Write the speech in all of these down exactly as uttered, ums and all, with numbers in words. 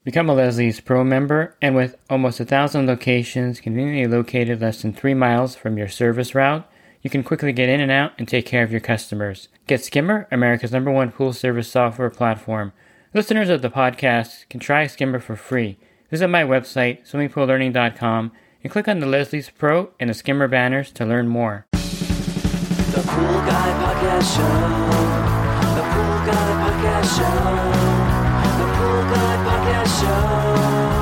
Become a Leslie's Pro member, and with almost a thousand locations conveniently located less than three miles from your service route, you can quickly get in and out and take care of your customers. Get Skimmer, America's number one pool service software platform. Listeners of the podcast can try Skimmer for free. Visit my website, swimming pool learning dot com, and click on the Leslie's Pro and the Skimmer banners to learn more. The Pool Guy Podcast Show. The Pool Guy Podcast Show. The Pool Guy Podcast Show.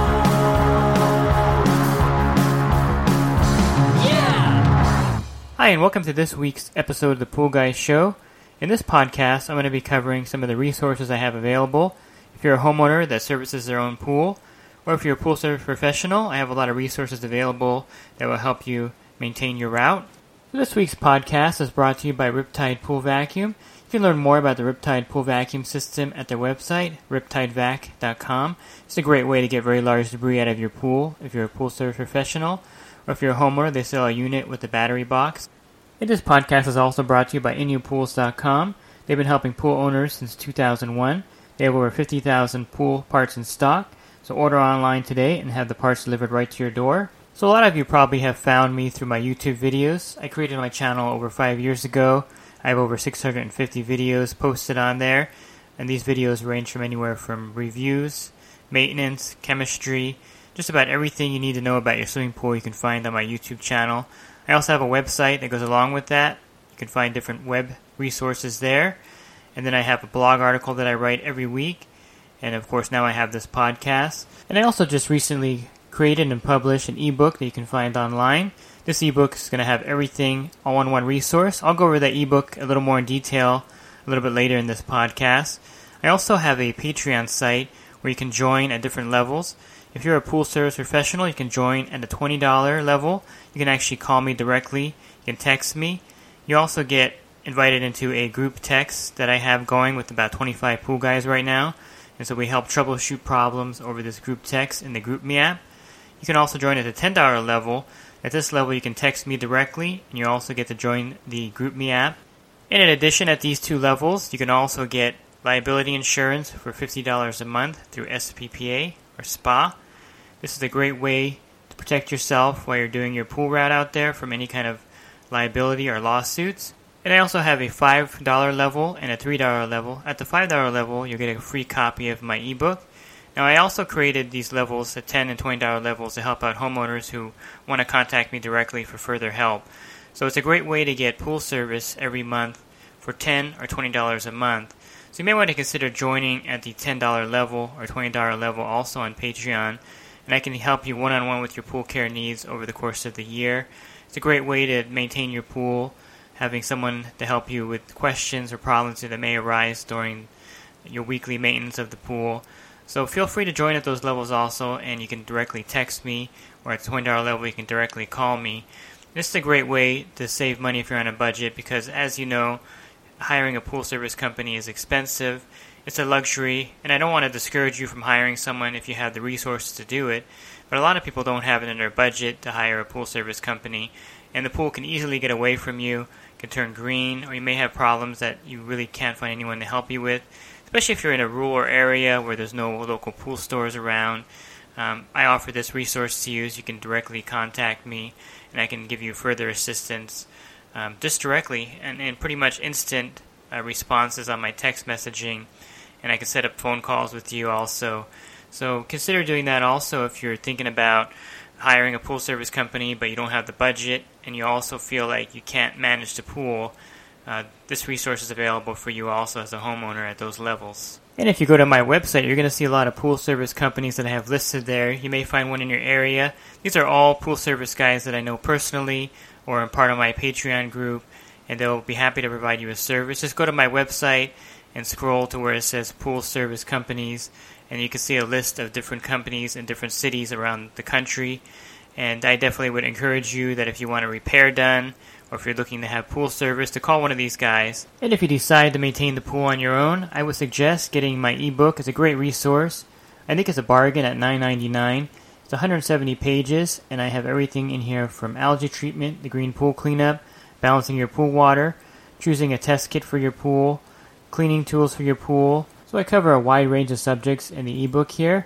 Yeah! Hi, and welcome to this week's episode of the Pool Guy Show. In this podcast, I'm going to be covering some of the resources I have available. If you're a homeowner that services their own pool, or if you're a pool service professional, I have a lot of resources available that will help you maintain your route. This week's podcast is brought to you by Riptide Pool Vacuum. You can learn more about the Riptide Pool Vacuum system at their website, riptide vac dot com. It's a great way to get very large debris out of your pool if you're a pool service professional, or if you're a homeowner, they sell a unit with a battery box. And this podcast is also brought to you by inu pools dot com. They've been helping pool owners since two thousand one. They have over fifty thousand pool parts in stock, so order online today and have the parts delivered right to your door. So a lot of you probably have found me through my YouTube videos. I created my channel over five years ago. I have over six hundred fifty videos posted on there, and these videos range from anywhere from reviews, maintenance, chemistry, just about everything you need to know about your swimming pool you can find on my YouTube channel. I also have a website that goes along with that. You can find different web resources there. And then I have a blog article that I write every week. And of course now I have this podcast. And I also just recently created and published an ebook that you can find online. This ebook is going to have everything all in one resource. I'll go over that ebook a little more in detail a little bit later in this podcast. I also have a Patreon site where you can join at different levels. If you're a pool service professional, you can join at the twenty dollars level. You can actually call me directly. You can text me. You also get invited into a group text that I have going with about twenty-five pool guys right now. And so we help troubleshoot problems over this group text in the GroupMe app. You can also join at the ten dollars level. At this level, you can text me directly, and you also get to join the GroupMe app. And in addition, at these two levels, you can also get liability insurance for fifty dollars a month through S P P A or S P A. This is a great way to protect yourself while you're doing your pool route out there from any kind of liability or lawsuits. And I also have a five dollars level and a three dollars level. At the five dollars level, you'll get a free copy of my ebook. Now, I also created these levels, the ten dollars and twenty dollars levels, to help out homeowners who want to contact me directly for further help. So it's a great way to get pool service every month for ten dollars or twenty dollars a month. So you may want to consider joining at the ten dollars level or twenty dollars level also on Patreon. And I can help you one-on-one with your pool care needs over the course of the year. It's a great way to maintain your pool, having someone to help you with questions or problems that may arise during your weekly maintenance of the pool. So feel free to join at those levels also, and you can directly text me, or at the twenty dollars level you can directly call me. This is a great way to save money if you're on a budget, because as you know, hiring a pool service company is expensive. It's a luxury, and I don't want to discourage you from hiring someone if you have the resources to do it, but a lot of people don't have it in their budget to hire a pool service company, and the pool can easily get away from you, can turn green, or you may have problems that you really can't find anyone to help you with, especially if you're in a rural area where there's no local pool stores around. Um, I offer this resource to use. You can directly contact me, and I can give you further assistance um, just directly, and, and pretty much instant uh, responses on my text messaging. And I can set up phone calls with you also. So consider doing that also if you're thinking about hiring a pool service company but you don't have the budget and you also feel like you can't manage the pool. Uh, this resource is available for you also as a homeowner at those levels. And if you go to my website, you're going to see a lot of pool service companies that I have listed there. You may find one in your area. These are all pool service guys that I know personally or are part of my Patreon group, and they'll be happy to provide you a service. Just go to my website and scroll to where it says Pool Service Companies, and you can see a list of different companies in different cities around the country. And I definitely would encourage you that if you want a repair done, or if you're looking to have pool service, to call one of these guys. And if you decide to maintain the pool on your own, I would suggest getting my ebook. It's a great resource. I think it's a bargain at nine ninety-nine. It's one hundred seventy pages, and I have everything in here from algae treatment, the green pool cleanup, balancing your pool water, choosing a test kit for your pool, cleaning tools for your pool. So I cover a wide range of subjects in the ebook here.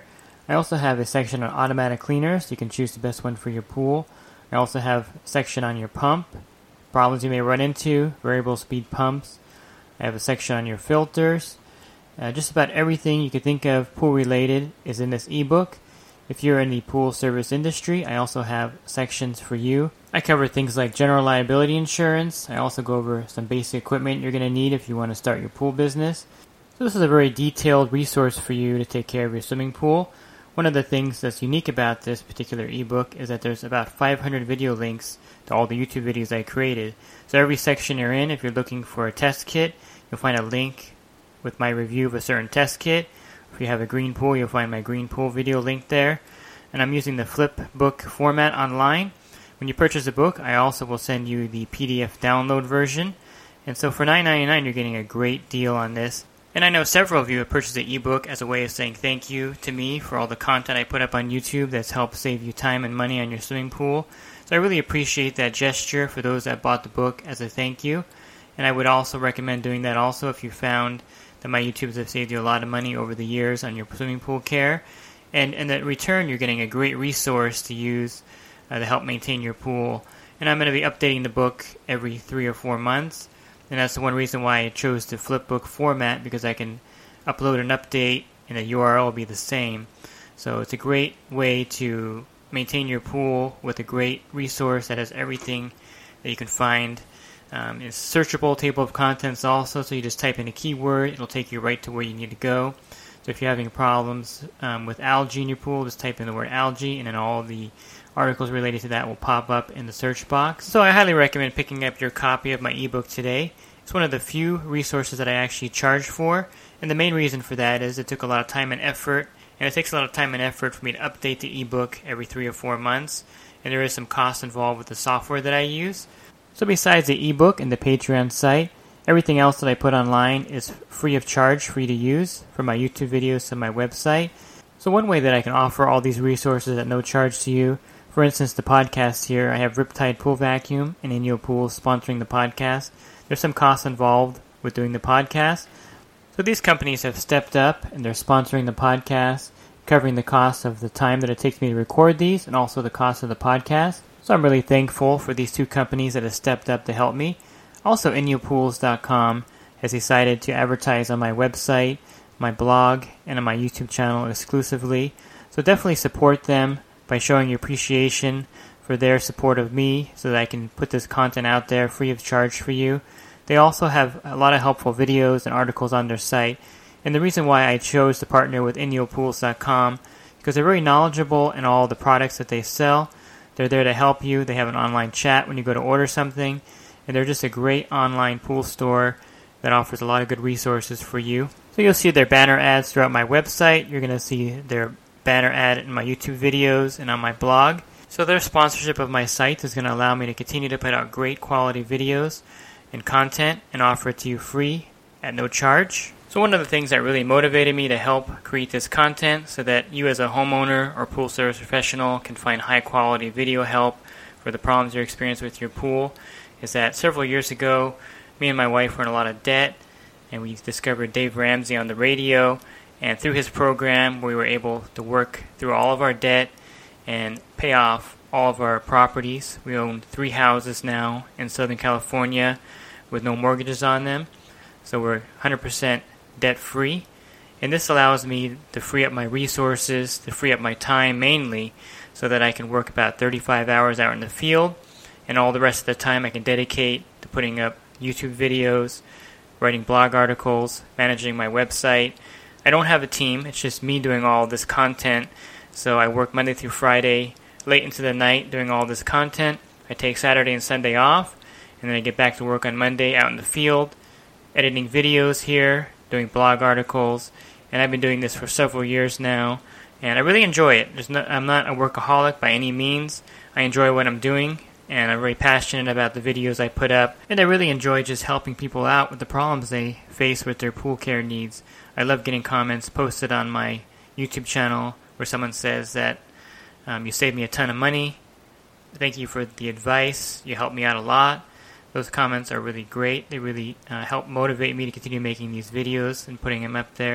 I also have a section on automatic cleaners. You can choose the best one for your pool. I also have a section on your pump, problems you may run into, variable speed pumps. I have a section on your filters. Uh, just about everything you could think of pool related is in this ebook. If you're in the pool service industry, I also have sections for you. I cover things like general liability insurance. I also go over some basic equipment you're going to need if you want to start your pool business. So this is a very detailed resource for you to take care of your swimming pool. One of the things that's unique about this particular ebook is that there's about five hundred video links to all the YouTube videos I created. So every section you're in, if you're looking for a test kit, you'll find a link with my review of a certain test kit. If you have a green pool, you'll find my green pool video link there. And I'm using the flipbook format online. When you purchase a book, I also will send you the P D F download version. And so for nine ninety-nine, you're getting a great deal on this. And I know several of you have purchased the ebook as a way of saying thank you to me for all the content I put up on YouTube that's helped save you time and money on your swimming pool. So I really appreciate that gesture for those that bought the book as a thank you. And I would also recommend doing that also if you found that my YouTubes have saved you a lot of money over the years on your swimming pool care. And in the return, you're getting a great resource to use uh, to help maintain your pool. And I'm going to be updating the book every three or four months. And that's the one reason why I chose the flipbook format, because I can upload an update and the U R L will be the same. So it's a great way to maintain your pool with a great resource that has everything that you can find. Um, it's searchable table of contents also, so you just type in a keyword, it'll take you right to where you need to go. So if you're having problems um, with algae in your pool, just type in the word algae, and then all the articles related to that will pop up in the search box. So I highly recommend picking up your copy of my ebook today. It's one of the few resources that I actually charge for, and the main reason for that is it took a lot of time and effort, and it takes a lot of time and effort for me to update the ebook every three or four months, and there is some cost involved with the software that I use. So besides the ebook and the Patreon site, everything else that I put online is free of charge for you to use, from my YouTube videos to my website. So one way that I can offer all these resources at no charge to you, for instance, the podcast here, I have Riptide Pool Vacuum and Inyo Pools sponsoring the podcast. There's some costs involved with doing the podcast. So these companies have stepped up and they're sponsoring the podcast, covering the cost of the time that it takes me to record these and also the cost of the podcast. So I'm really thankful for these two companies that have stepped up to help me. Also, inyo pools dot com has decided to advertise on my website, my blog, and on my YouTube channel exclusively. So definitely support them by showing your appreciation for their support of me so that I can put this content out there free of charge for you. They also have a lot of helpful videos and articles on their site. And the reason why I chose to partner with inyo pools dot com because they're very knowledgeable in all the products that they sell. They're there to help you. They have an online chat when you go to order something. And they're just a great online pool store that offers a lot of good resources for you. So you'll see their banner ads throughout my website. You're going to see their banner ad in my YouTube videos and on my blog. So their sponsorship of my site is going to allow me to continue to put out great quality videos and content and offer it to you free at no charge. So one of the things that really motivated me to help create this content so that you as a homeowner or pool service professional can find high quality video help for the problems you're experiencing with your pool is that several years ago, me and my wife were in a lot of debt, and we discovered Dave Ramsey on the radio, and through his program, we were able to work through all of our debt and pay off all of our properties. We own three houses now in Southern California with no mortgages on them, so we're one hundred percent debt-free, and this allows me to free up my resources, to free up my time mainly, so that I can work about thirty-five hours out in the field, and all the rest of the time I can dedicate to putting up YouTube videos, writing blog articles, managing my website. I don't have a team, it's just me doing all this content, so I work Monday through Friday, late into the night doing all this content. I take Saturday and Sunday off, and then I get back to work on Monday out in the field, editing videos here, doing blog articles, and I've been doing this for several years now, and I really enjoy it. There's no, I'm not a workaholic by any means. I enjoy what I'm doing, and I'm very passionate about the videos I put up, and I really enjoy just helping people out with the problems they face with their pool care needs. I love getting comments posted on my YouTube channel where someone says that um, you saved me a ton of money, thank you for the advice, you helped me out a lot. Those comments are really great. They really uh, help motivate me to continue making these videos and putting them up there.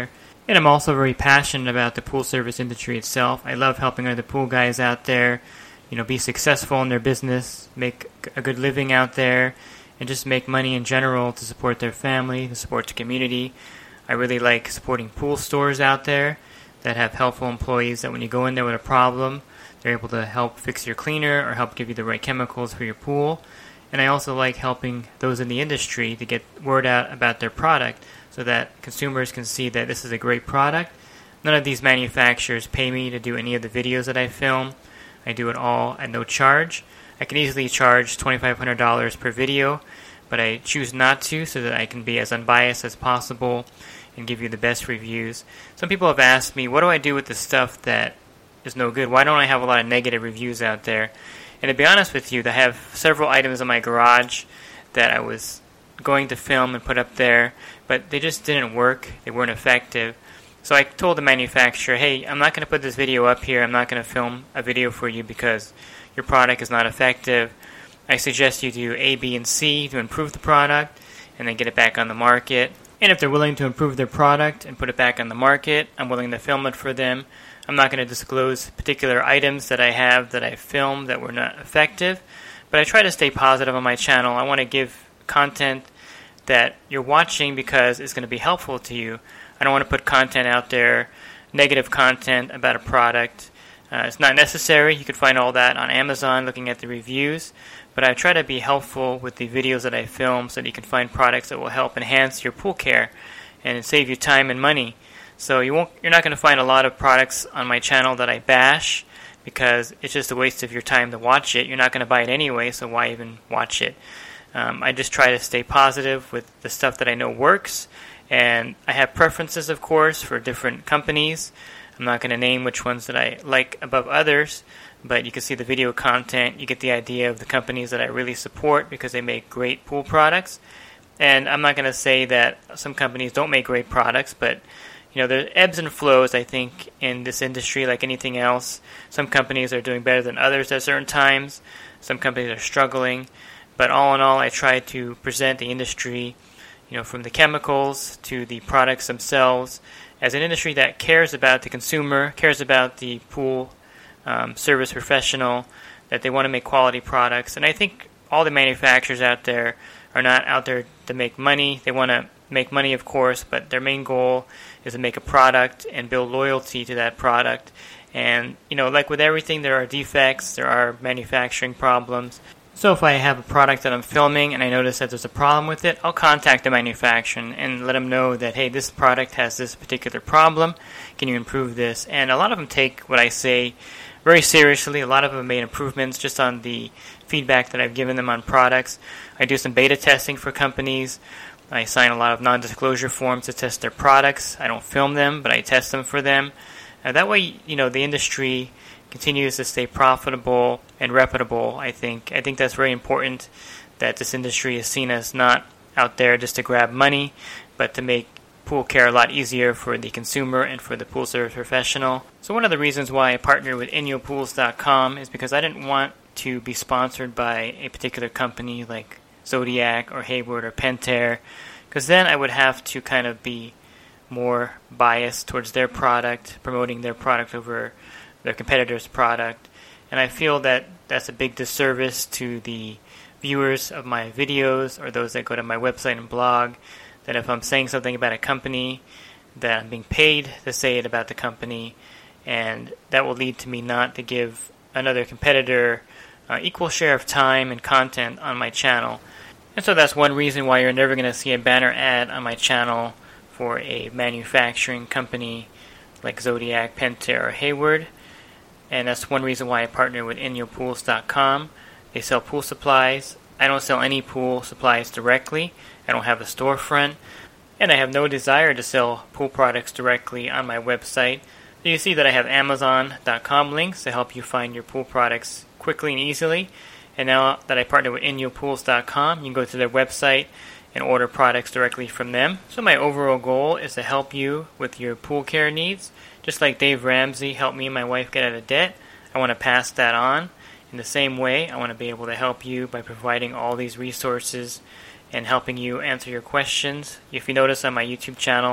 And I'm also very passionate about the pool service industry itself. I love helping other pool guys out there, you know, be successful in their business, make a good living out there, and just make money in general to support their family, to support the community. I really like supporting pool stores out there that have helpful employees that when you go in there with a problem, they're able to help fix your cleaner or help give you the right chemicals for your pool. And I also like helping those in the industry to get word out about their product so that consumers can see that this is a great product. None of these manufacturers pay me to do any of the videos that I film. I do it all at no charge. I can easily charge twenty-five hundred dollars per video, but I choose not to so that I can be as unbiased as possible and give you the best reviews. Some people have asked me, what do I do with the stuff that is no good? Why don't I have a lot of negative reviews out there? And to be honest with you, I have several items in my garage that I was going to film and put up there, but they just didn't work. They weren't effective. So I told the manufacturer, hey, I'm not going to put this video up here. I'm not going to film a video for you because your product is not effective. I suggest you do A, B, and C to improve the product and then get it back on the market. And if they're willing to improve their product and put it back on the market, I'm willing to film it for them. I'm not going to disclose particular items that I have that I filmed that were not effective, but I try to stay positive on my channel. I want to give content that you're watching because it's going to be helpful to you. I don't want to put content out there, negative content about a product. Uh, it's not necessary. You can find all that on Amazon looking at the reviews, but I try to be helpful with the videos that I film so that you can find products that will help enhance your pool care and save you time and money. So you won't, you're not going to find a lot of products on my channel that I bash because it's just a waste of your time to watch it. You're not going to buy it anyway, so why even watch it? Um, I just try to stay positive with the stuff that I know works, and I have preferences, of course, for different companies. I'm not going to name which ones that I like above others, but you can see the video content. You get the idea of the companies that I really support because they make great pool products. And I'm not going to say that some companies don't make great products, but you know, there are ebbs and flows, I think, in this industry like anything else. Some companies are doing better than others at certain times. Some companies are struggling. But all in all, I try to present the industry, you know, from the chemicals to the products themselves, as an industry that cares about the consumer, cares about the pool um, service professional, that they want to make quality products. And I think all the manufacturers out there are not out there to make money. They want to make money, of course, but their main goal is to make a product and build loyalty to that product. And, you know, like with everything, there are defects, there are manufacturing problems. So if I have a product that I'm filming and I notice that there's a problem with it, I'll contact the manufacturer and let them know that, hey, this product has this particular problem. Can you improve this? And a lot of them take what I say very seriously. A lot of them have made improvements just on the feedback that I've given them on products. I do some beta testing for companies. I sign a lot of non-disclosure forms to test their products. I don't film them, but I test them for them. Uh, that way, you know, the industry continues to stay profitable and reputable, I think. I think that's very important, that this industry is seen as not out there just to grab money, but to make pool care a lot easier for the consumer and for the pool service professional. So one of the reasons why I partnered with Inyo Pools dot com is because I didn't want to be sponsored by a particular company like Zodiac or Hayward or Pentair, because then I would have to kind of be more biased towards their product, promoting their product over their competitor's product. And I feel that that's a big disservice to the viewers of my videos or those that go to my website and blog, that if I'm saying something about a company, that I'm being paid to say it about the company, and that will lead to me not to give another competitor uh, equal share of time and content on my channel. And so that's one reason why you're never going to see a banner ad on my channel for a manufacturing company like Zodiac, Pentair, or Hayward. And that's one reason why I partner with Inyo Pools dot com. They sell pool supplies. I don't sell any pool supplies directly. I don't have a storefront. And I have no desire to sell pool products directly on my website. So you see that I have Amazon dot com links to help you find your pool products quickly and easily. And now that I partner with Inyo Pools dot com, you can go to their website and order products directly from them. So my overall goal is to help you with your pool care needs. Just like Dave Ramsey helped me and my wife get out of debt, I want to pass that on. In the same way, I want to be able to help you by providing all these resources and helping you answer your questions. If you notice on my YouTube channel,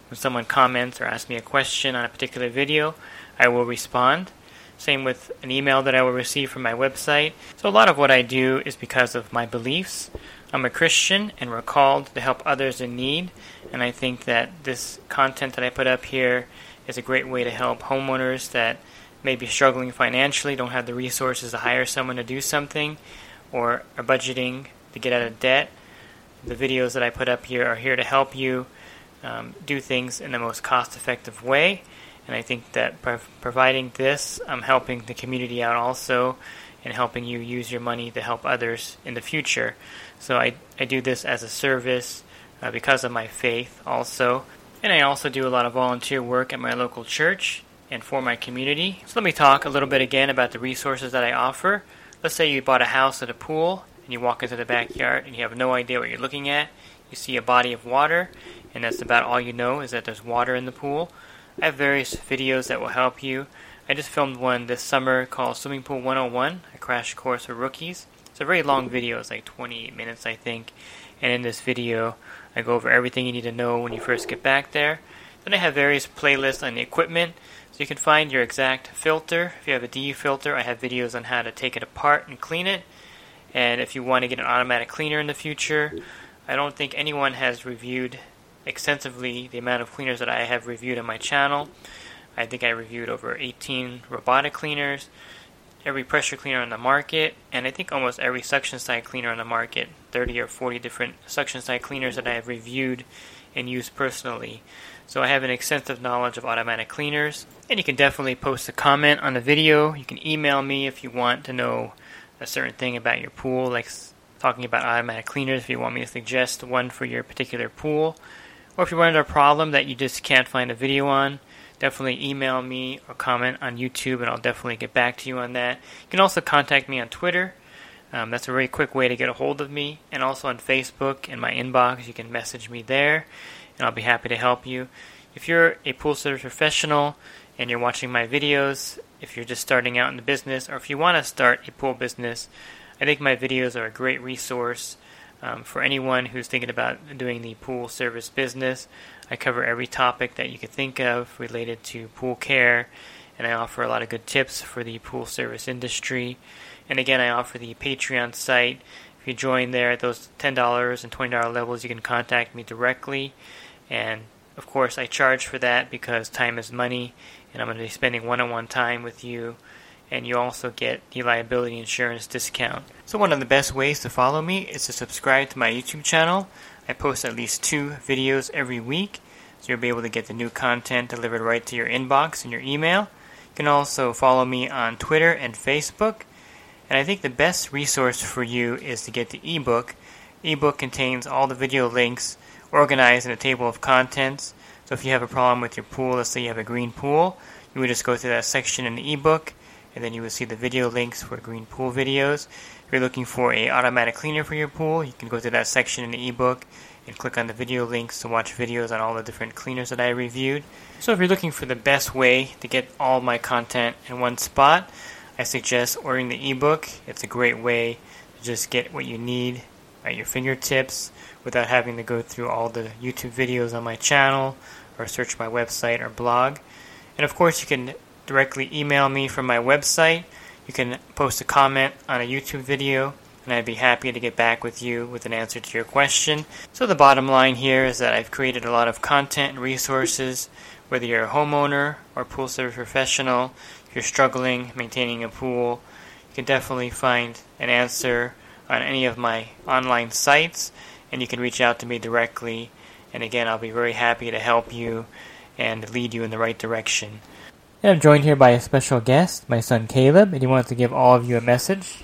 when someone comments or asks me a question on a particular video, I will respond. Same with an email that I will receive from my website. So a lot of what I do is because of my beliefs. I'm a Christian, and we're called to help others in need, and I think that this content that I put up here is a great way to help homeowners that may be struggling financially, don't have the resources to hire someone to do something, or are budgeting to get out of debt. The videos that I put up here are here to help you um, do things in the most cost-effective way, and I think that by providing this, I'm helping the community out also, and helping you use your money to help others in the future. So I, I do this as a service uh, because of my faith also. And I also do a lot of volunteer work at my local church and for my community. So let me talk a little bit again about the resources that I offer. Let's say you bought a house at a pool and you walk into the backyard and you have no idea what you're looking at. You see a body of water, and that's about all you know is that there's water in the pool. I have various videos that will help you. I just filmed one this summer called Swimming Pool one oh one, a crash course for rookies. It's a very long video. It's like twenty-eight minutes, I think. And in this video, I go over everything you need to know when you first get back there. Then I have various playlists on the equipment, so you can find your exact filter. If you have a D U filter, I have videos on how to take it apart and clean it. And if you want to get an automatic cleaner in the future, I don't think anyone has reviewed extensively the amount of cleaners that I have reviewed on my channel. I think I reviewed over eighteen robotic cleaners, every pressure cleaner on the market, and I think almost every suction side cleaner on the market, thirty or forty different suction side cleaners that I have reviewed and used personally. So I have an extensive knowledge of automatic cleaners, and you can definitely post a comment on the video. You can email me if you want to know a certain thing about your pool, like talking about automatic cleaners, if you want me to suggest one for your particular pool, or if you run into a problem that you just can't find a video on. Definitely email me or comment on YouTube, and I'll definitely get back to you on that. You can also contact me on Twitter. Um, that's a very quick way to get a hold of me. And also on Facebook, in my inbox, you can message me there, and I'll be happy to help you. If you're a pool service professional and you're watching my videos, if you're just starting out in the business, or if you want to start a pool business, I think my videos are a great resource um, for anyone who's thinking about doing the pool service business. I cover every topic that you could think of related to pool care, and I offer a lot of good tips for the pool service industry. And again, I offer the Patreon site. If you join there at those ten dollars and twenty dollars levels, you can contact me directly. And of course, I charge for that because time is money, and I'm going to be spending one-on-one time with you. And you also get the liability insurance discount. So one of the best ways to follow me is to subscribe to my YouTube channel. I post at least two videos every week, so you'll be able to get the new content delivered right to your inbox and your email. You can also follow me on Twitter and Facebook. And I think the best resource for you is to get the ebook. The ebook contains all the video links organized in a table of contents. So if you have a problem with your pool, let's say you have a green pool, you would just go to that section in the ebook, and then you will see the video links for green pool videos. If you're looking for an automatic cleaner for your pool, you can go to that section in the ebook and click on the video links to watch videos on all the different cleaners that I reviewed. So if you're looking for the best way to get all my content in one spot, I suggest ordering the ebook. It's a great way to just get what you need at your fingertips without having to go through all the YouTube videos on my channel or search my website or blog. And of course, you can directly email me from my website. You can post a comment on a YouTube video, and I'd be happy to get back with you with an answer to your question. So the bottom line here is that I've created a lot of content and resources, whether you're a homeowner or pool service professional. If you're struggling maintaining a pool, you can definitely find an answer on any of my online sites, and you can reach out to me directly. And again, I'll be very happy to help you and lead you in the right direction. And I'm joined here by a special guest, my son Caleb, and he wants to give all of you a message.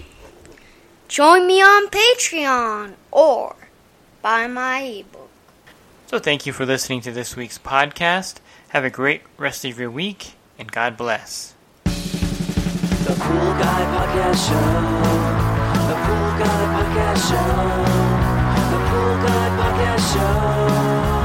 Join me on Patreon or buy my ebook. So thank you for listening to this week's podcast. Have a great rest of your week, and God bless. The Pool Guy Podcast Show. The Pool Guy Podcast Show. The Pool Guy Podcast Show.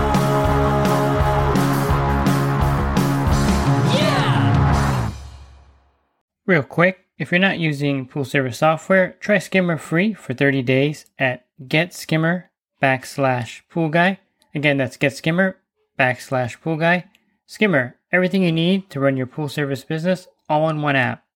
Real quick, if you're not using pool service software, try Skimmer free for thirty days at getskimmer backslash pool guy. Again, that's getskimmer backslash pool guy. Skimmer, everything you need to run your pool service business all in one app.